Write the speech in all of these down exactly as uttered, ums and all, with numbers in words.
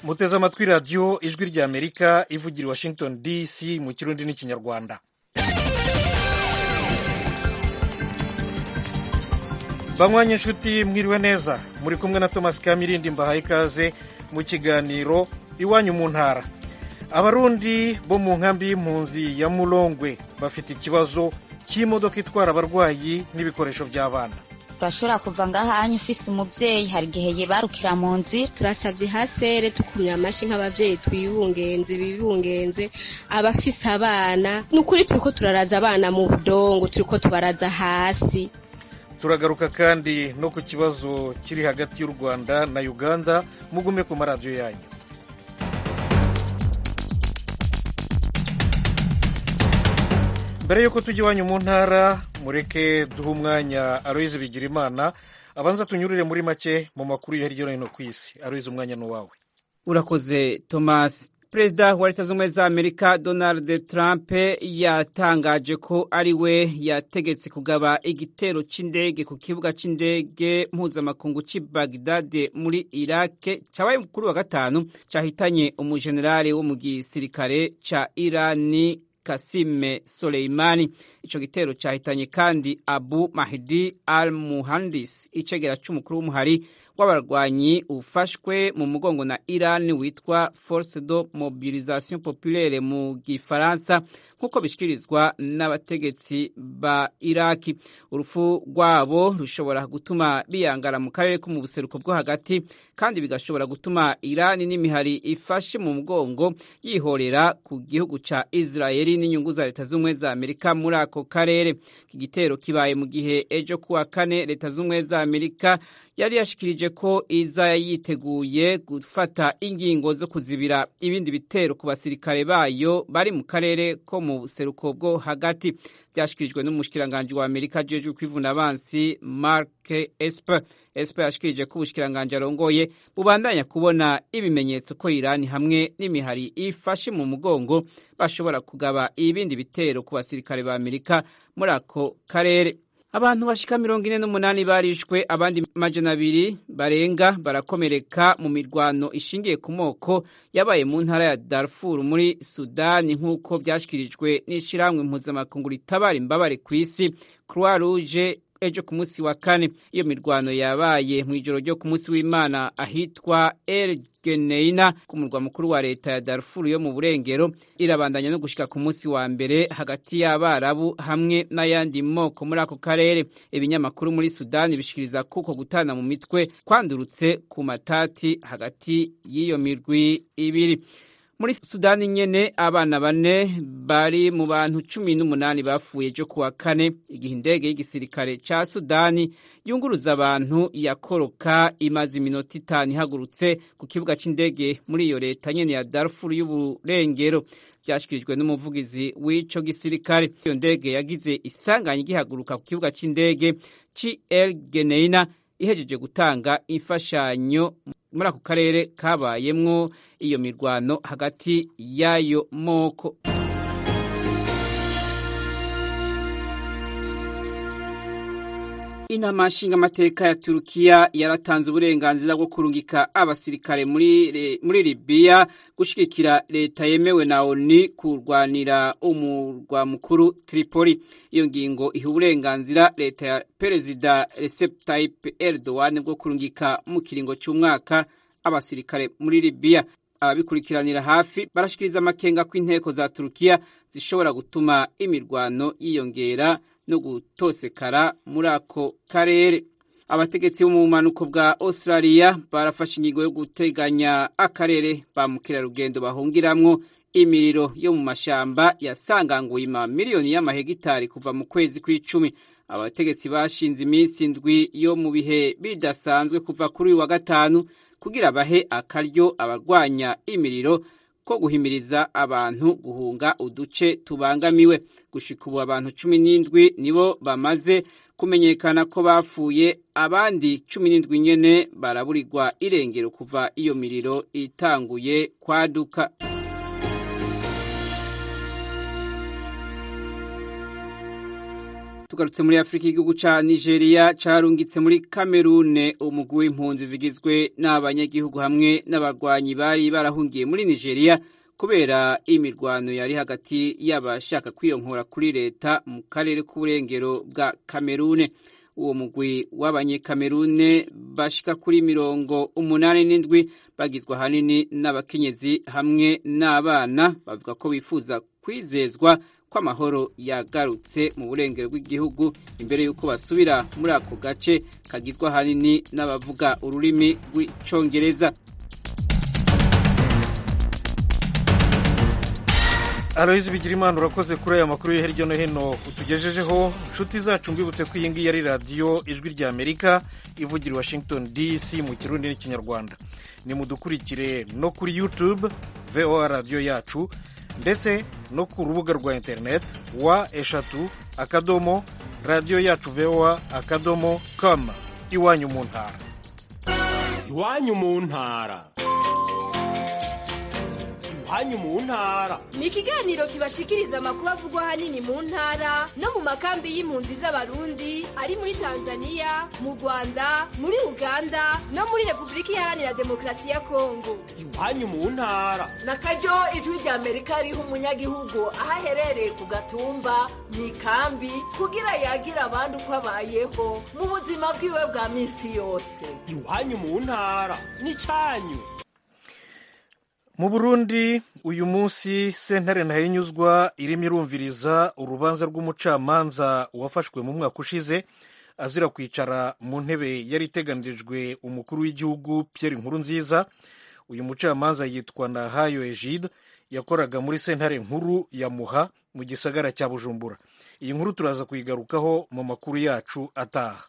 muteze amatwi radiyo ijwi ry'amerika ivugira i washington dc mu kirundi n'ikinyarwanda. banywanyi inshuti mwiriwe neza, muri kumwe na Thomas Kamirindi mbahaye ikaze mu kiganiro iwanyu mu ntara. Abarundi bo mu nkambi y'impunzi ya Mulongwe bafite ikibazo cy'imodoka itwara abarwayi n'ibikoresho by'abana. turashobora kuva ngahanyu ufise umuvyeyi, hari igihe yibarukira mu nzira. Turasavye hasere tukumya amashi nk'abavyeyi twibungenze bibungenze abafise abana. Nukuri turiko turaraza abana mu budongo, turiko tubaraza hasi. Turagaruka kandi no ku kibazo kiri hagati y'u Rwanda na Uganda. Mugume ku maradiyo yanyu. Mbere yuko tujya iwanyu mu ntara, mureke duhe umwanya Aloyize Bigirimana abanza tunyurire muri make mu makuru yo hirya no hino ku isi. Aloyize, umwanya ni uwawe. Urakoze Thomas. Perezida wa Leta Zunze za Amerika Donald Trump yatangaje ko ari we yategetse kugaba igitero c'indege ku kibuga c'indege mpuzamakungu c'i Baghdad muri Iraq cyabaye kuri wa gatanu, cyahitanye umujenerali wo mu gisirikare ca Irani Kasime Soleimani. Ico gitero cyahitanye kandi Abu Mahdi al-Muhandis, icegera c'umukuru w'umuhari w'abarwanyi ufashwe mu mugongo na Iran witwa Force de Mobilisation Populaire mu Gifaransa, nk'uko bishikirizwa n'abategetsi ba Iraki. Urufu rwabo rushobora gutuma biyangara mu karere ko mu buseruko bwo hagati, kandi bigashobora gutuma Iran n'imihari ifashe mu mugongo yihorera ku gihugu ca Israeli n'inyungu za Leta Zunze za Amerika muri ako karere. Iki gitero kibaye mu gihe ejo kuwa kane Leta Zunze za Amerika yari yashikirije ko iza yiteguye gufata ingingo zo kuzibira ibindi bitero ku basirikare bayo bari mu karere ko mu buseruko bwo hagati. Byashikirijwe n'umushikiranganje wa Amerika jeje kwivuna abansi Mark Esper. Esper yashikirije ko ubushikiranganje arongoye bubandanya kubona ibimenyetso ko Iran hamwe n'imihari ifashe mu mugongo bashobora kugaba ibindi bitero ku basirikare ba Amerika muri ako karere. Abantu bashika mirongo ine n'umunani barishwe, abandi majana abiri barenga barakomereka mu mirwano ishingiye ku moko yabaye mu ntara ya Darfur muri Sudani, nk'uko byashikirijwe n'ishirahamwe mpuzamakungu ritabara imbabare ku isi Croix Rouge ejo ku munsi wa kane. Iyo mirwano yabaye mu ijoro ryo ku munsi w'Imana ahitwa El Geneina ku murwa mukuru wa leta ya Darfur yo mu burengero, irabandanya no gushika ku munsi wa mbere hagati y'Abarabu hamwe n'ayandi moko muri ako karere. Ibinyamakuru muri Sudani bishikiriza kuko gutana mu mitwe kwandurutse ku matati hagati y'iyo mirwi ibiri. Muri Sudani nyene abana bane bari mu bantu cumi n'umunani bapfuye ejo kuwa kane igihe indege y'igisirikare ca Sudani yunguruza abantu yakoroka imaze iminota itanu ihagurutse ku kibuga c'indege muri iyo leta nyene ya Darfur y'uburengero. Byashikirijwe n'umuvugizi w'ico gisirikare. Iyo ndege yagize isanganya igihaguruka ku kibuga c'indege ci El Geneina ihejeje gutanga imfashanyo muri ako karere kabayemwo iyo mirwano hagati y'ayo moko. Inama nshingamateka ya Turukiya yaratanze uburenganzira bwo kurungika abasirikare muri muri Libya gushigikira leta yemewe na O N U kurwanira umurwa mukuru Tripoli. Iyo ngingo iha uburenganzira leta ya Perezida Recep Tayyip Erdogan bwo kurungika mu kiringo cy'umwaka abasirikare muri Libya. Ababikurikiranira hafi barashikiriza amakenga ko inteko za Turukiya zishobora gutuma imirwano yiyongera no gutosekara muri ako karere. Abategetsi bo mu manuko bwa Australia barafashe ingingo yo guteganya akarere ba mukerarugendo bahungiramwo imiriro yo mu mashamba yasanganguye ima miliyoni y'amahegitari kuva mu kwezi kw'icumi. Abategetsi bashinze iminsi indwi yo mu bihe bidasanzwe kuva kuri uyu wa gatanu kugira bahe akaryo abarwanya imiriro ko guhimiriza abantu guhunga uduce tubangamiwe. Gushika ubu abantu cumi n'indwi nibo bamaze kumenyekana ko bapfuye, abandi cumi n'indwi nyene baraburirwa irengero kuva iyo miriro itanguye kwaduka. tugarutse muri Afrika, igihugu ca Nigeria carungitse muri Cameroon umugwi w'impunzi zigizwe n'abanyagihugu hamwe n'abagwanyi bari barahungiye muri Nigeria kubera imirwano yari hagati y'abashaka kwiyonkora kuri leta mu karere k'uburengero bwa Cameroon. Uwo mugwi w'abanyekamerune bashika kuri mirongo umunani n'indwi bagizwe hanini n'abakenyezi hamwe n'abana, bavuga ko bifuza kwizezwa ko amahoro yagarutse mu burengero bw'igihugu imbere y'uko basubira muri ako gace kagizwe hanini n'abavuga ururimi rw'icongereza. Aloyizi Bigirimana, urakoze kuri aya makuru yo hirya no hino utugejejeho. Nshuti zacu mbibutse ko iyi ngiyi ari radiyo Ijwi rya Amerika ivugira i Washington D C mu Kirundi n'Ikinyarwanda. Nimudukurikire no kuri YouTube V O A radiyo yacu, ndetse no ku rubuga rwa internet wa eshatu akadomo radiyo yacu V O A akadomo com. Iwanyu mu ntara. Iwanyu mu ntara. Iwanyu mu ntara ni ikiganiro kibashikiriza amakuru avugwa hanini mu ntara no mu makambi y'impunzi z'abarundi ari muri Tanzania, mu Rwanda, muri Uganda no muri Republika Iharanira Demokarasi ya Kongo. Iwanyu mu ntara nakaryo Ijwi rya Amerika riha umunyagihugu aho aherereye ku gatumba mu ikambi kugira yagira abandi uko abayeho mu buzima bwiwe bwa minsi yose. Iwanyu mu ntara ni cyanyu. Mu Burundi uyu munsi sentare ntahinyuzwa irimo irumviriza urubanza rw'umucamanza wafashwe mu mwaka ushize azira kwicara mu ntebe yari iteganirijwe umukuru w'igihugu Pierre Nkurunziza. Uyu mucamanza yitwa Nahayo Egide, yakoraga muri sentare nkuru ya Muha mu gisagara cya Bujumbura. Iyi nkuru turaza kuyigarukaho mu makuru yacu ataha.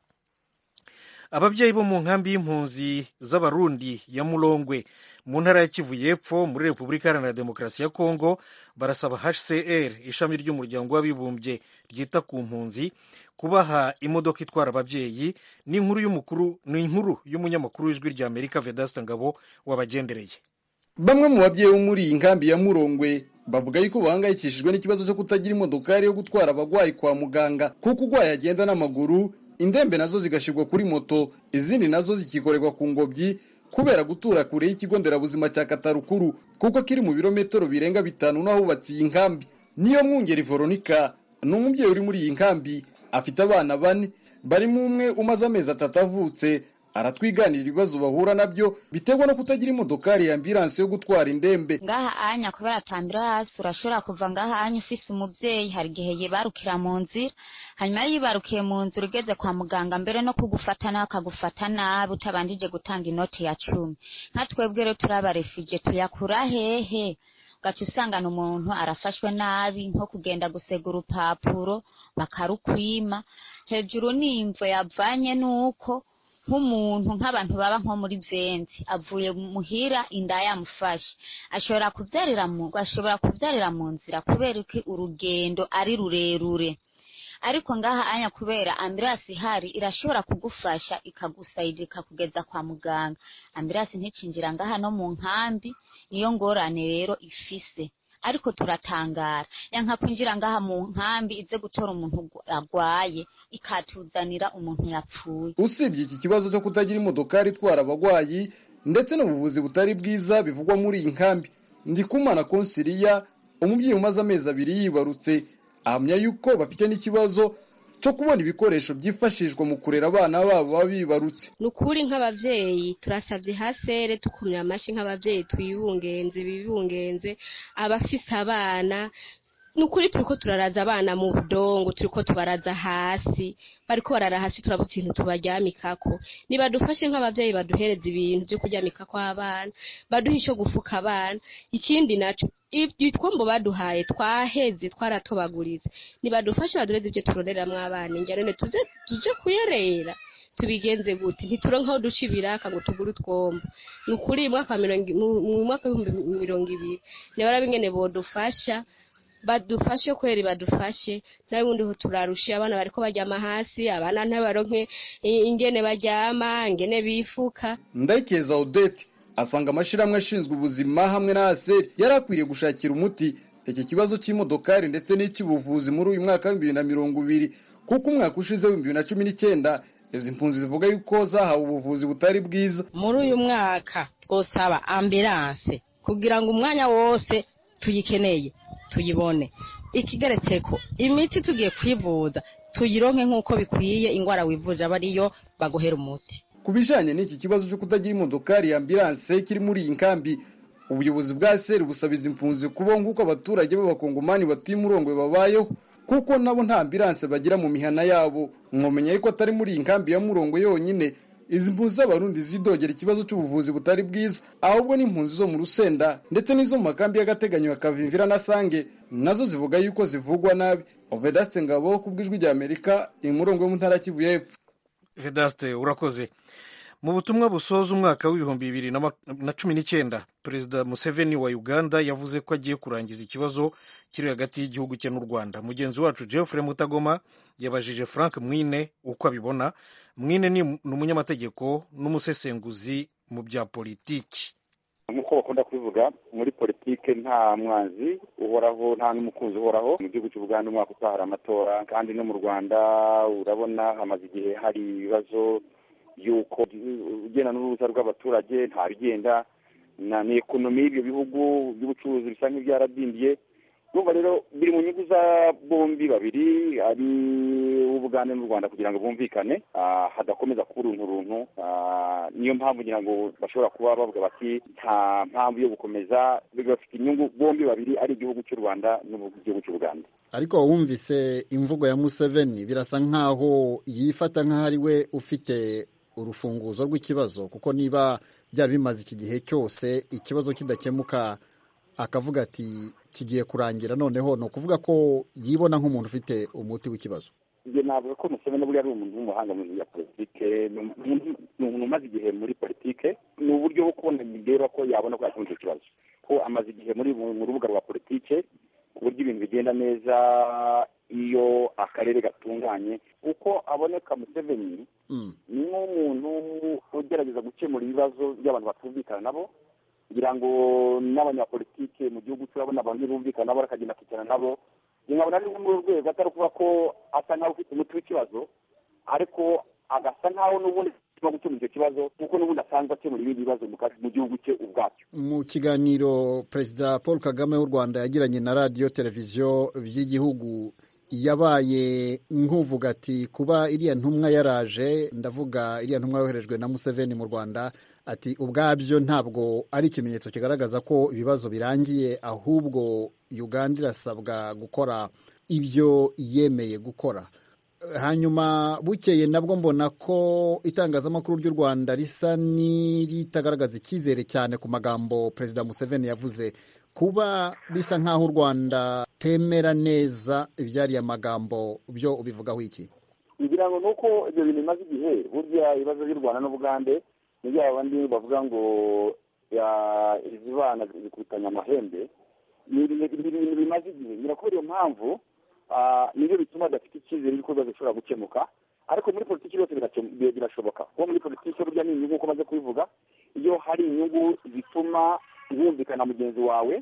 Ababyeyi bo mu nkambi y'impunzi z'abarundi ya Mulongwe mu ntara ya Kivu y'Epfo muri Repubulika Iharanira Demokarasi ya Kongo barasaba H C R, ishami ry'umuryango w'abibumbye ryita ku mpunzi, kubaha imodoka itwara ababyeyi. Ni inkuru y'umukuru ni inkuru y'umunyamakuru w'Ijwi rya Amerika Vedaste Ngabo wabagendereye. Bamwe mu babyeyi bo muri inkambi ya Mulongwe bavuga yuko bahangayikishijwe n'ikibazo cyo kutagira imodokari yo gutwara abagwayi kwa muganga, kuko ugwaye agenda n'amaguru, indembe nazo zigashirwa kuri moto, izindi nazo zikikorerwa ku ngobyi kubera gutura kure y'ikigo nderabuzima cya Katarukuru, kuko kiri mu birometero birenga bitanu naho batiye inkambi. Niyo Mwungeri Veronica n'umubyeyi uri muri iyi nkambi, afite abana bane, barimo umwe umaze amezi atatu avutse. Aratwiganira ibibazo bahura nabyo biterwa no kutagira imodokari ya ambulance yo gutwara indembe. Ngaha anya kubera ambulance urashobora kuva ngaha anya ufise umuvyeyi, hari gihe yibarukira mu nzira, hanyuma yibarukiye mu nzira ugeze kwa muganga mbere no kugufatana akagufata nabi utabanjije gutanga inoti ya cumi. Nka twebwe rero turaba refugee tuyakura hehe? Gacu usangana umuntu arafashwe nabi nko kugenda gusega urupapuro bakarukwima, hejuru n'imvo yavanye nuko nk'umuntu nk'abantu baba nko muri venti avuye muhira inda yamufashe, ashobora kubyarira mu ashobora kubyarira mu nzira kubera ko urugendo ari rurerure. Ariko ngaha anya kubera ambulance ihari irashobora kugufasha ikagusayidika kugeza kwa muganga. Ambulance nticinjira ngaha no mu nkambi, niyo ngorane rero ifise. Ariko turatangara yanka kwinjira ngaha mu nkambi ize gutora umuntu agwaye ikatuzanira umuntu yapfuye. Usibye iki kibazo cyo kutagira imodokari itwara abagwayi ndetse n'ubuvuzi butari bwiza bivugwa muri iyi nkambi, Ndikumana Konsiliya, umubyeyi umaze amezi abiri yibarutse, ahamya yuko bafite n'ikibazo cyo kubona ibikoresho byifashishwa mu kurera abana babo babibarutse. Nukuri nk'abavyeyi turasabye hasere tukumya amashi nk'abavyeyi twibungenze bibungenze abafise abana. Nukuri turiko turaraza abana mu budongo, turiko tubaraza hasi, bariko barara hasi turabutse ibintu tubaryamikako. Nibadufashe nk'abavyeyi baduhereza ibintu byo kuryamikako abana, baduhisho gufuka abana. Ikindi naco ibitwombo baduhaye twaheze twaratobagurize, nibadufashe badureze ibyo turoreramwe abana injyane tuze tuje kuyerera. Tubigenze gute? Ntituronka aho duca ibiraka ngo tugure utwombo. Nukuri mwaka mu mwaka w'ibihumbi mirongo ibiri nebara bingene bodufasha, badufashe kweri badufashe, nawe wundi ho turarusha abana bariko baryama hasi, abana ntabaronke ingene baryama, ingene bifuka. Ndayikeza Odette asanga amashiramwe ashinzwe ubuzima hamwe na Aseri yarakwiriye gushakira umuti iki kibazo cy'imodokari ndetse n'icy'ubuvuzi muri uyu mwaka wa bibiri na mirongo ibiri, kuko umwaka ushize w'ibihumbi bibiri na cumi n'icyenda izi mpunzi zivuga yuko zahawe ubuvuzi butari bwiza. Muri uyu mwaka twosaba ambulance kugira ngo umwanya wose tuyikeneye tuyibone. Ikigeretse ko imiti tugiye kwivuza tuyironke nk'uko bikwiye, ingwara wivuje abariyo baguhera umuti. Kubijanye n'iki kibazo cyo kutagira imodokari ya ambulance kiri muri iyi nkambi, ubuyobozi bwa seri busabiza impunzi kubonga uko abaturage b'abakongomani batuye Murongwe babayeho, kuko nabo nta ambulance bagira mu mihana yabo. Mwomenya yuko atari muri iyi nkambi ya Murongwe yonyine izi mpunzi z'abarundi zidogera ikibazo cy'ubuvuzi butari bwiza, ahubwo n'impunzi zo mu Rusenda ndetse n'izo mu makambi y'agateganyo ya Kavimvira na Sange nazo zivuga yuko zivugwa nabi. Vedaste Ngabo kubwijwi rya Amerika i Murongwe mu ntara Kivu y'Epfo. Vedaste urakoze. Mu butumwa busoza umwaka w'ibihumbi bibiri na cumi n'icyenda, Perezida Museveni wa Uganda yavuze ko agiye kurangiza ikibazo kiri hagati y'igihugu cye n'u Rwanda. Mugenzi wacu Geoffrey Mutagoma yabajije Frank Mwine uko abibona. Mwine ni umunyamategeko n'umusesenguzi mu bya politiki. Nk'uko bakunda kubivuga, muri politike nta mwanzi uhoraho, nta n'umukunzi uhoraho. Mu gihugu cy'u Buganda umwaka utahara amatora, kandi no mu Rwanda urabona hamaze igihe hari ibibazo yuko ugena n'uruza rw'abaturage nta bigenda, na ekonomi y'ibyo bihugu by'ubucuruzi bisa nk'ibyaradindiye. Urumva rero biri mu nyungu za bombi babiri, ari ubugande n'u Rwanda, kugira ngo bumvikane hadakomeza kuba uruntu runtu. Niyo mpamvu ngira ngo bashobora kuba bavuga bati nta mpamvu yo gukomeza, bafite inyungu bombi babiri, ari igihugu cy'u Rwanda n'igihugu cy'u Buganda. Ariko wumvise imvugo ya Museveni birasa nkaho yifata nkaho ari we ufite urufunguzo rw'ikibazo, kuko niba byari bimaze iki gihe cyose ikibazo kidakemuka akavuga ati kigiye kurangira, noneho no kuvuga ko yibona nk'umuntu ufite umuti w'ikibazo. Nge navuga ko Museveni buri ari umuntu w'umuhanga mu bya politike, ni umuntu umaze igihe muri politike, ni uburyo bwo kubona imidero ko yabona ko yakemura icyo kibazo, ko amaze igihe muri mu rubuga rwa politike, ku buryo ibintu bigenda neza iyo akarere gatunganye. Uko aboneka Museveni ni nk'umuntu ugerageza gukemura ibibazo by'abantu batumvikana nabo, kugira ngo n'abanyapolitike mu gihugu turabona abantu bumvikana nabo bakagenda kwicara nabo. Nkabona ari muri rwego atari kuvuga ko asa nkaho ufite umuti w'ikibazo, ariko agasa nkaho n'ubundi no gukemura icyo kibazo kuko n'ubundi asanzwe akemura ibindi bibazo mu gihugu cye ubwacyo. Mu kiganiro Perezida Paul Kagame w'u Rwanda yagiranye na radiyo televiziyo by'igihugu, yabaye nk'uvuga ati kuba iriya ntumwa yaraje, ndavuga iriya ntumwa yoherejwe na Museveni mu Rwanda, ati ubwabyo ntabwo ari ikimenyetso kigaragaza ko ibibazo birangiye, ahubwo Uganda irasabwa gukora ibyo yemeye gukora. Hanyuma bukeye nabwo mbona ko itangazamakuru ry'u Rwanda risa n'iritagaragaza icyizere cyane ku magambo Perezida Museveni yavuze. Kuba bisa nk'aho u Rwanda temera neza ibyariye amagambo, byo ubivugaho iki? Ngira ngo nuko ibyo bintu bimaze igihe, burya ibibazo by'u Rwanda n'Ubugande ni bya bandi bavuga ngo izi bana zikutanya amahembe, ni ibintu bimaze igihe. Ngira ko iyo mpamvu nibyo bituma adafite icyizere y'uko ibibazo bishobora gukemuka. Ariko muri politiki yose birashoboka, kuko muri politiki burya ni inyungu, uko maze kubivuga, iyo hari inyungu zituma wumvikana mugenzi wawe,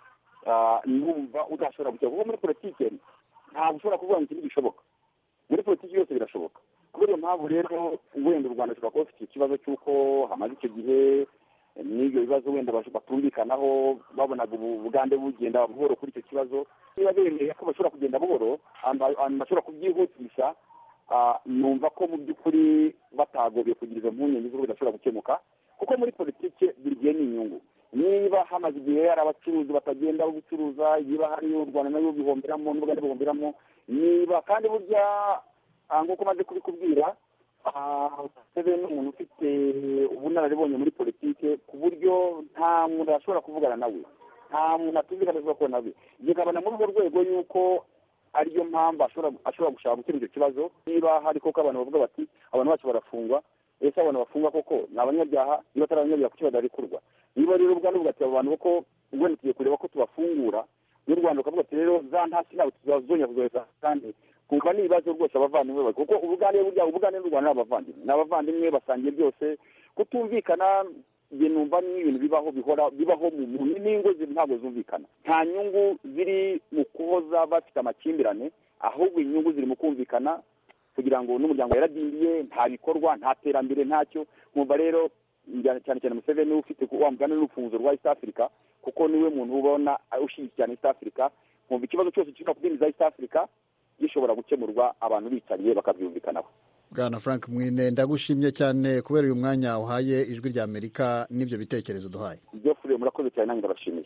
numva udashobora gukemura. Kuko muri politiki ntabwo ushobora kuvuga ngo ikintu gishoboka, muri politiki yose birashoboka. Kubera iyo mpamvu rero wenda u Rwanda rushobora kuba rufite ikibazo cy'uko hamaze icyo gihe n'ibyo bibazo wenda batumvikanaho, babonaga Ubugande bugenda buhoro kuri icyo kibazo. Niba bemeye ko bashobora kugenda buhoro, bashobora kubyihutisha, numva ko mu by'ukuri batagobye kugira izo mpungenge z'uko bidashobora gukemuka, kuko muri politiki buri gihe ni inyungu. Niba hamaze igihe hari abacuruzi batagenda gucuruza, niba hari u Rwanda nayo bihomberamo n'Ubugande bihomberamo, niba kandi burya nk'uko maze kubikubwira, Museveni ni umuntu ufite ubunararibonye muri politike, ku buryo nta muntu ashobora kuvugana nawe, nta muntu atumvikana avuga ko nawe. Nkabona muri urwo rwego yuko ariyo mpamvu ashobora gushaka gukemura icyo kibazo. Niba hari koko abantu bavuga bati abantu bacu barafungwa, ese abantu bafungwa koko ni abanyabyaha? Niba atari abanyabyaha kuki badarikurwa? Niba rero Ubugande buvuga ati abo bantu koko ubwo tugiye kureba ko tubafungura, n'u Rwanda ukavuga ati rero za ntasi ntabwo tuzazongera kuzohereza kandi kumva ni ibibazo rwose abavandimwe bari, kuko Ubugande burya Ubugande n'u Rwanda ni abavandimwe, ni abavandimwe basangiye byose. Kutumvikana njye numva ni ibintu bibaho bihora bibaho mu n'ingo ntabwo zumvikana. Nta nyungu ziri mu kuhoza bafite amakimbirane, ahubwo inyungu ziri mu kumvikana kugira ngo n'umuryango yaradindiye nta bikorwa nta terambere ntacyo. Nkumva rero cyane cyane Museveni ufite wa mugani n'urufunzo rwa East Africa kuko niwe muntu ubona ushyigikiye East Africa. Nkumva ikibazo cyose kiri kudindiza East Africa gishobora gukemurwa abantu bicariye bakabyumvikanaho. Bwana Frank Mwine ndagushimye cyane kubera uyu mwanya uhaye ijwi rya Amerika n'ibyo bitekerezo duhaye. Ibyo fure murakoze cyane nanjye ndabashimiye.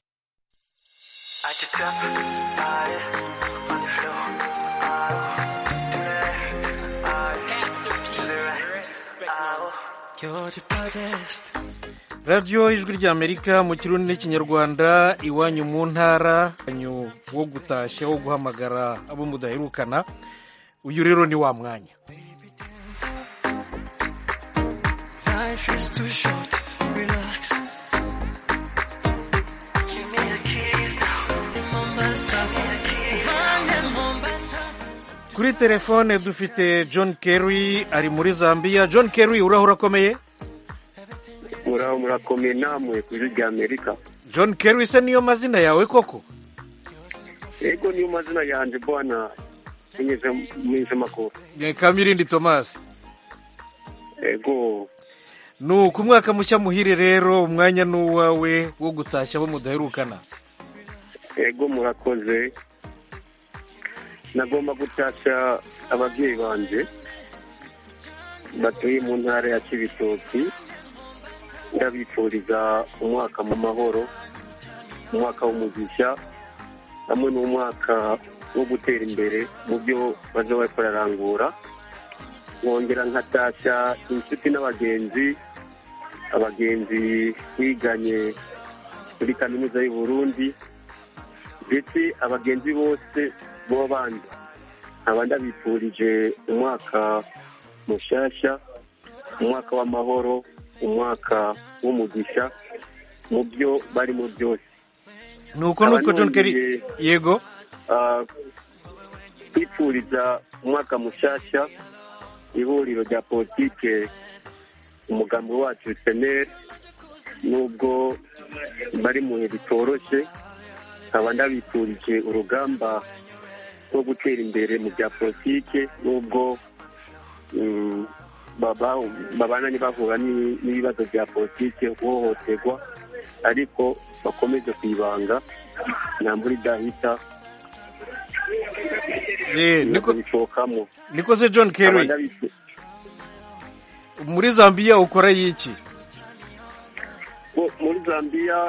radiyo ijwi rya Amerika mu kirundi n'ikinyarwanda, iwanyu mu ntara wo gutashya wo guhamagara abo mudaherukana. Uyu rero ni wa mwanya. Life is too short, relax. Give me the keys now. In Mombasa, in Mombasa. Kuri telefone dufite John Kerry ari muri Zambia. John Kerry, uraho urakomeye? Uraho murakomeye namwe kuri rya Amerika. John Kerry se niyo mazina yawe koko? Ego niyo mazina yanjye bwana. Nyeze mwinje makuru. Ye Kamirindi Thomas. Ego. No ku mwaka mushya muhire rero umwanya n'uwawe wo gutashya bo mudaherukana. Ego murakoze. Nagomba gutashya ababyeyi banje batuye mu ntara ya Cibitoki. Ndabifuriza umwaka mu mahoro, umwaka w'umugisha, hamwe n'umwaka wo gutera imbere mu byo baza bakorarangura. Wongera nkatashya inshuti n'abagenzi, abagenzi biganye kuri kaminuza y'u Burundi, ndetse abagenzi bose bo bandi abandi abifurije umwaka mushasha, umwaka w'amahoro, umwaka w'umugisha mu byo barimo byose. Nuko nuko John Kerry yego kwifuriza umwaka mushasha ihuriro rya politike umugambi wacu S N L nubwo bari mu bihe bitoroshye, nkaba ndabifurije urugamba rwo gutera imbere mu bya politike nubwo babana bahura n'ibibazo bya politike, guhohoterwa, ariko bakomeze kwibanga intambara idahita. Niko niko se John Kerry muri Zambia ukora yiki? Muri Zambia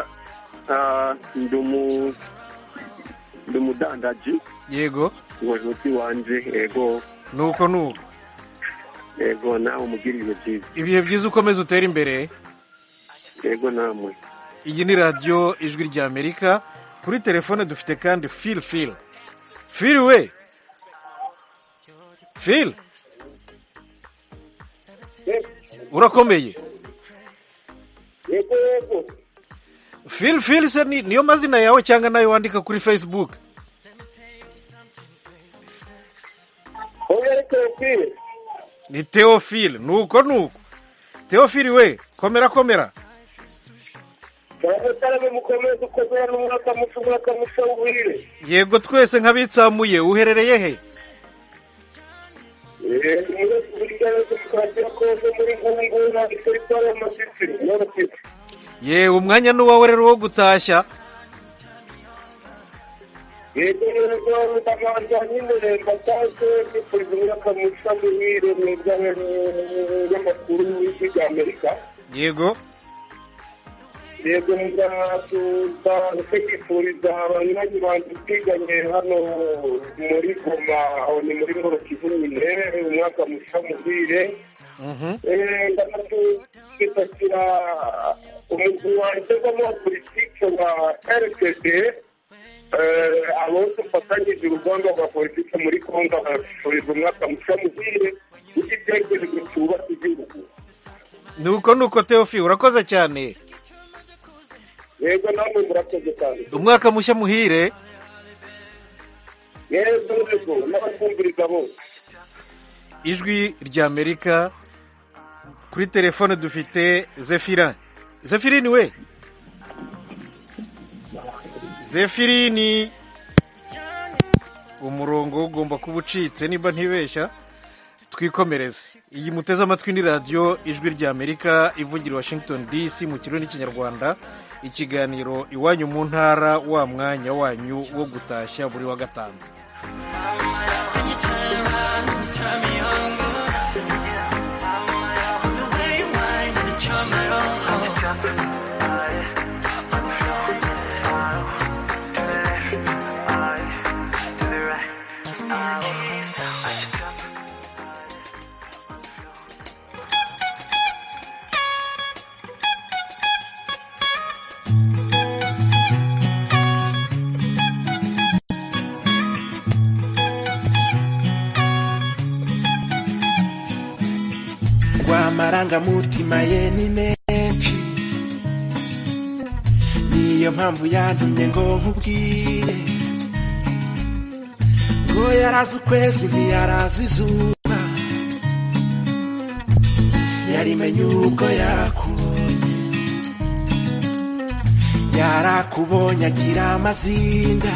ndumu ndumudandaji. Yego uwajuti wanje. Ego nuko nuko Ego nawe umugirire byiza. Ibihe byiza ukomeze utera imbere. Ego namwe. Iyi ni radio ijwi rya Amerika. Kuri telefone dufite kandi Phil Phil. Phil we. Phil. Urakomeye? Yego yego. Phil Phil se ni niyo mazina yawe cyangwa nayo wandika kuri Facebook? Oya Phil. Ni Theophile. Nuko nuko. Theophile we, komera komera. Yego twese nkabitsamuye. Uherereye he? Ye umwanya n'uwawe rero wo gutashya. Yego rero ndabanje nyine mbataje kwifuza umwaka mushya muhire mwebwe n'amakuru y'Igihugu Amerika. Yego. Yego ndatuza kwifuriza abanywanyi banje twiganye hano muri Goma, aho ni muri Ngoro Kivu nyine, umwaka mushya muhire. Mhm. Eh ndatuza umugwi wanje wa politike wa R P D. Eh abo dufatanyije urugamba rwa politike muri Kongo bafuriza umwaka mushya muhire ugitegereje gutuba igihugu. Nuko nuko Theophile urakoze cyane. Yego namwe murakoze cyane. Umwaka mushya muhire. Yego yego n'abakumviriza bose. Ijwi rya Amerika. Kuri telefone dufite Zephirin. Zephirin we. Zephirin umurongo ugomba kuba ucitse niba ntibeshya. twikomereze. Iyi muteze amatwi ni radiyo ijwi ry'Amerika ivugira Washington D C mu kirundi n'ikinyarwanda, ikiganiro iwanyu mu ntara, wa mwanya wanyu wo gutashya buri wa gatanu. Amarangamutima ye ni menshi, niyo mpamvu yantumye ngo nkubwire ngo yarazi ukwezi ntiyarazi izuba, yarimenye ubwo yakubonye, yarakubonye agira amazinda,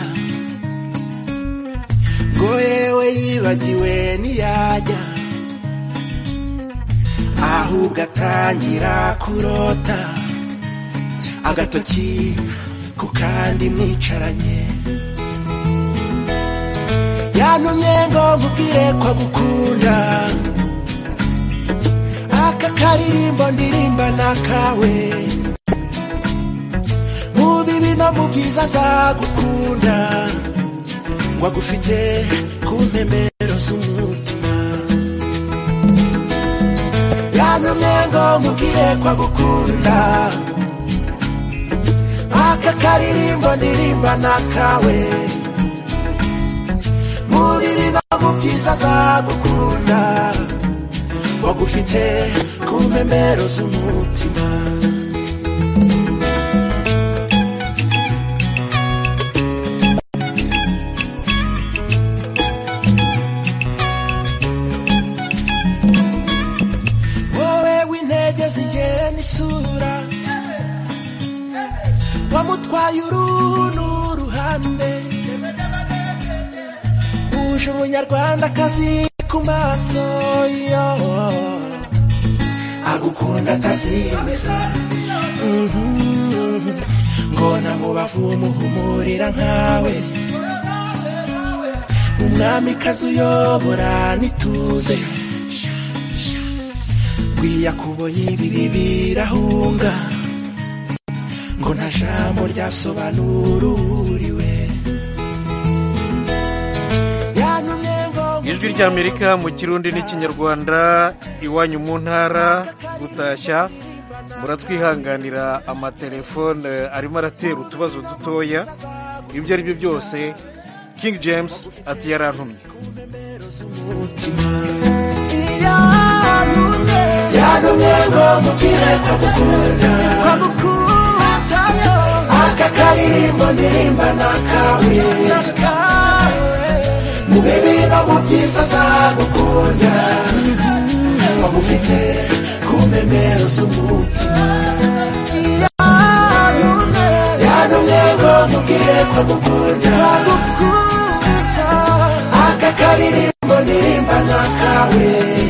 ngo yewe yibagiwe ntiyajya, ahubwo atangira kurota, agatoki ku kandi mwicaranye, yantumye ngo nkubwire ko agukunda, aka karirimbo ndirimba nakawe, mu bibi no mu byiza azagukunda, ngo agufite ku mpembero z'umutima, yantumye ngo nkubwire ko agukunda, aka karirimbo ndirimba nakawe, mu bibi no mu byiza azagukunda, ngo agufite ku mpembero z'umutima. Isura wamutwaye urunu ruhande, uje umunyarwandakazi ku maso yo, agukunda atazimiza, ngo namubavu umuhumurira nkawe, umwamikazi uyobora nituze, yakubonye ibibi birahunga, ngo nta jambo ryasobanura uriwe. Ijwi ry'Amerika mu kirundi n'ikinyarwanda, iwanyu mu ntara, gutashya. Muratwihanganira amatelefone arimo aratera utubazo dutoya, ibyo ari byo byose King James ati yarantumye. Yantumye ngo nkubwire ko agukunda, aka karirimbo ndirimba nakawe, mu bibi no mu byiza azagukunda, ngo agufite ku mpembero z'umutima. Yantumye ngo nkubwire ko agukunda, aka karirimbo ndirimba nakawe,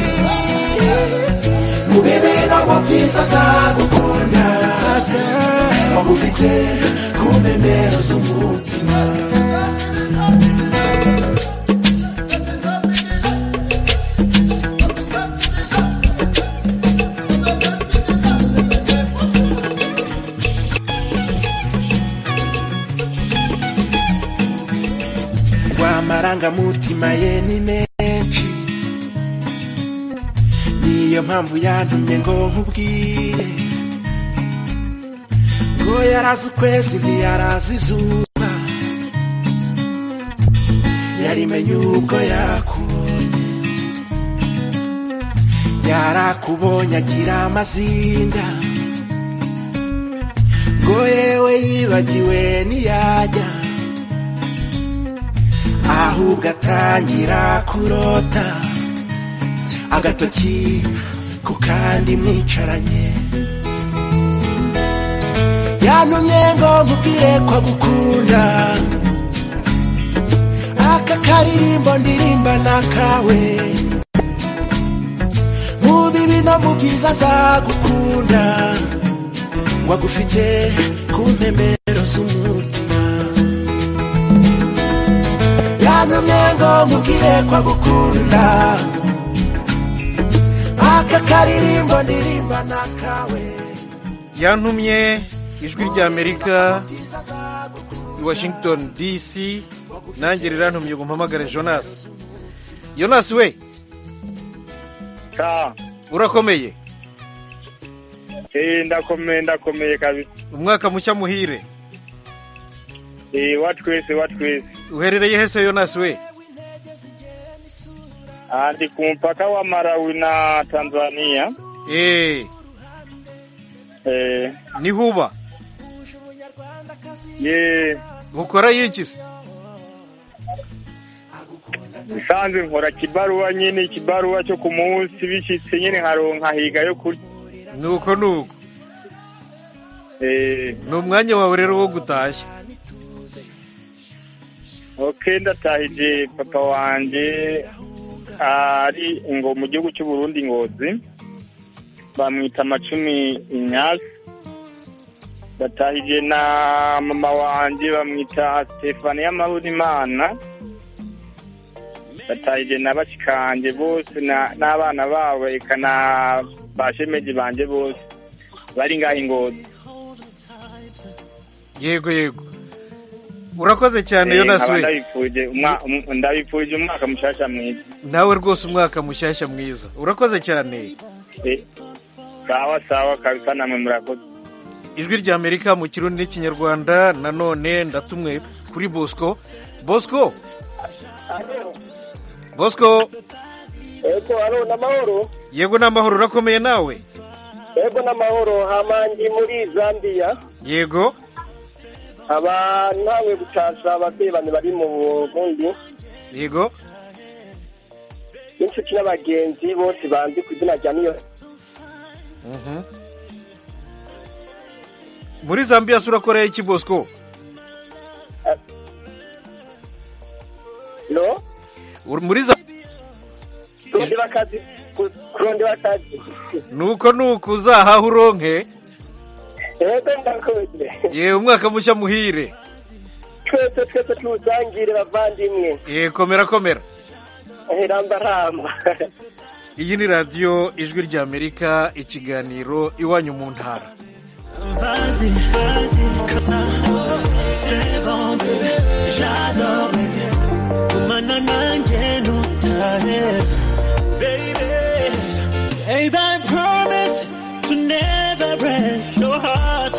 mu bibi no mu byiza azagukunda, agufite ku mpembero z'umutima. Amarangamutima ye ni menshi, niyo mpamvu yantumye ngo nkubwire ngo yarazi ukwezi ntiyarazi izuba, yarimenye ubwo yakubonye, yarakubonye agira amazinda, ngo yewe yibagiwe ntiyajya, ahubwo atangira kurota, agatoki ku kandi mwicaranye, yantumye ngo nkubwire ko agukunda, aka karirimbo ndirimba nakawe, no mu byiza azagukunda ngo agufite ku mpembero z'umutima yantumye ngo mubwire ko agukunda aka karirimbo ndirimba nakawe yantumye ijwi rya Amerika i Washington D C nanjye rirantumye ngo mpamagare Jonas. Jonas we ka urakomeye? Eh ndakomeye ndakomeye kabisa. Umwaka mushya muhire. Eh watwese watwese. Uherereye hese Jonas we? Andi ku mpaka wa Malawi na Tanzania. Eh Eh ni huba. Ye mukora yiki se? Sanze nkora kibaruwa nyine kibaruwa cyo ku munsi bishitse nyine nkaronka higa yo kuri. Nuko nuko. Eh no mwanya wawe rero wo gutashya. Okay ndatahije papa wanje ari ngo mu gihugu cy'u Burundi Ngozi bamwita Macumi Inyasi. Batahije na mama wanje bamwita Stefania Mahurimana. Batahije na bashikanje bose n'abana babo ekana bashemeje banje bose bari ngaho Ngozi. Yego yego urakoze cyane Jonas we. Ndabipfuje umwaka ndabipfuje umwaka mushasha mwiza. Nawe rwose umwaka mushasha mwiza urakoze cyane. Eh sawa sawa kabisa namwe murakoze. Ijwi rya Amerika mu Kirundi n'Ikinyarwanda nanone ndatumwe kuri Bosco. Bosco Bosco Ego aro namahoro. Yego namahoro urakomeye nawe? Ego namahoro hamangi muri Zambia. Yego aba nawe gutasha ababyeyi bane bari mu Burundi. Yego inshuti n'abagenzi bose banzi kuzina rya niyo. Mhm muri Zambia surakoreye iki Bosco? No muri Zambia kundi bakazi kundi bakazi nuko nuko uzahaha uronke. Ego ndakoze. Ye umwaka mushya muhire. Twese twese tuzangire bavandimwe. Eh komera komera. Ramba ramba. Iyi ni radio Ijwi rya Amerika ikiganiro iwanyu mu ntara. Vas-y, vas-y, c'est bon bébé, j'adore bébé. Manana ngeno tahe, baby. Baby, I promise to never break your heart.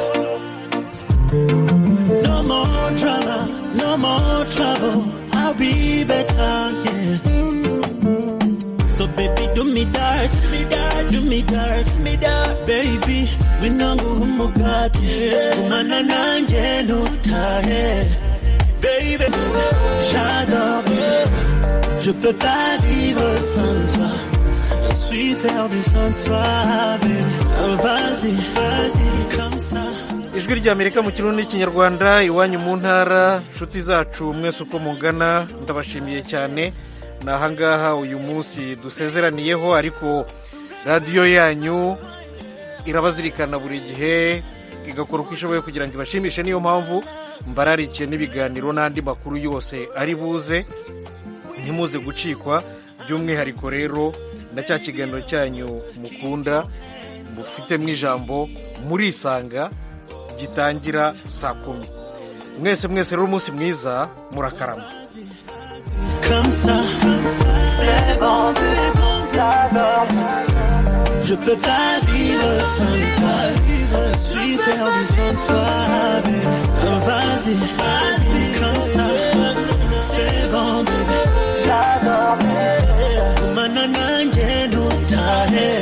No more drama, no more trouble. I'll be better, yeah. So baby, do me dirt, do me dirt, do me dirt, do me dirt, baby. Winangu umugati, umana nanje no tahe, baby. J'adore, je peux pas vivre sans toi. Je suis perdu sans toi, baby. Vas-y, vas-y, comme ça. Ijwi rya Amerika mu Kirundi n'Ikinyarwanda iwanyu mu ntara. Nshuti zacu mwese uko mungana ndabashimiye cyane. Nahangaha uyu munsi dusezeraniyeho ariko radio yanyu irabazirikana buri gihe igakora uko ishoboye kugira ngo ibashimishe. Niyo mpamvu mbararikiye n'ibiganiro n'andi makuru yose ari buze ntimuze gucikwa. By'umwihariko rero na cya kiganiro cyanyu mukunda mufitemo ijambo murisanga gitangira saa kumi. Mwese mwese rero umunsi mwiza murakarama. Comme ça, c'est bon, c'est bon, j'adore. Je peux pas vivre sans toi, je suis perdu sans toi, baby. Vas-y, vas-y, comme ça, c'est bon, bébé, j'adore. Manana ngeno tahe.